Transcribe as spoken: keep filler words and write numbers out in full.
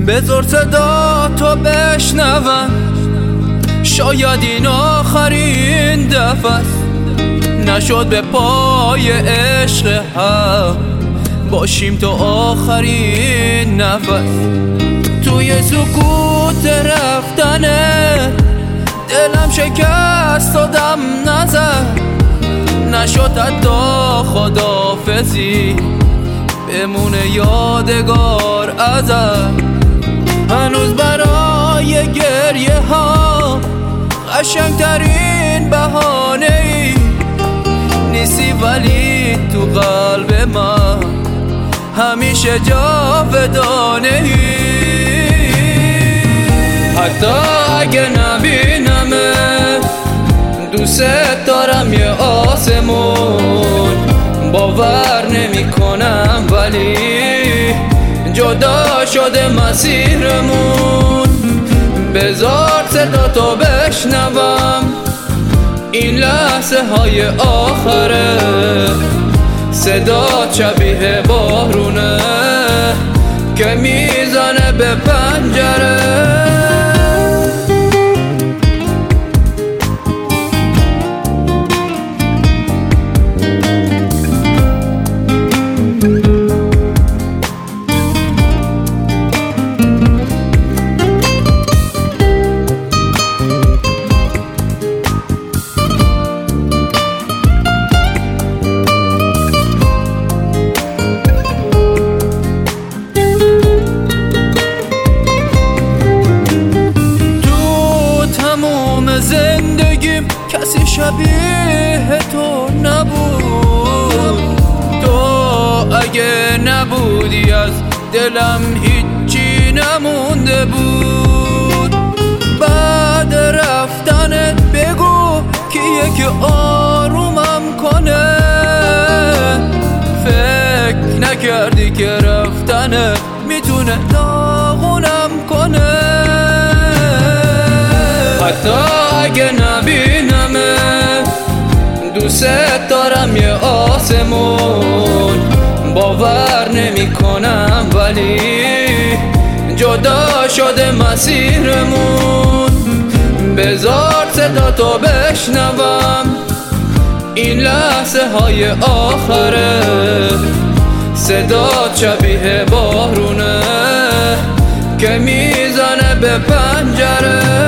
بذار صدا تو بشنوم، شاید این آخرین دفعه است. نشد به پای عشق هم باشیم تا آخرین نفس. توی سکوت رفتنه دلم شکست و دم نزد، نشد حتی خداحافظی بمونه یادگار ازم. هنوز برای گریه ها قشنگترین بهانه ای نیستی، ولی تو قلب من همیشه جاودانه ای. حتی اگه نبینمه دوست دارم یه آسمون، باور نمی کنم ولی جدا شده مسیرمون. بذار صدا تو بشنوم، این لحظه های آخره، صدا شبیه بارونه که میزنه به پنجره. زندگیم کسی شبیه تو نبود، تو اگه نبودی از دلم هیچی نمونده بود. بعد رفتنت بگو کیه که آرومم کنه، فکر نکردی که رفتنت میتونه داغونم کنه. حتی اگه نبینمه دوست دارم یه آسمون، باور نمی کنم ولی جدا شده مسیرمون. بذار صدا تو بشنوم، این لحظه های آخره، صدا شبیه بارونه که میزنه به پنجره.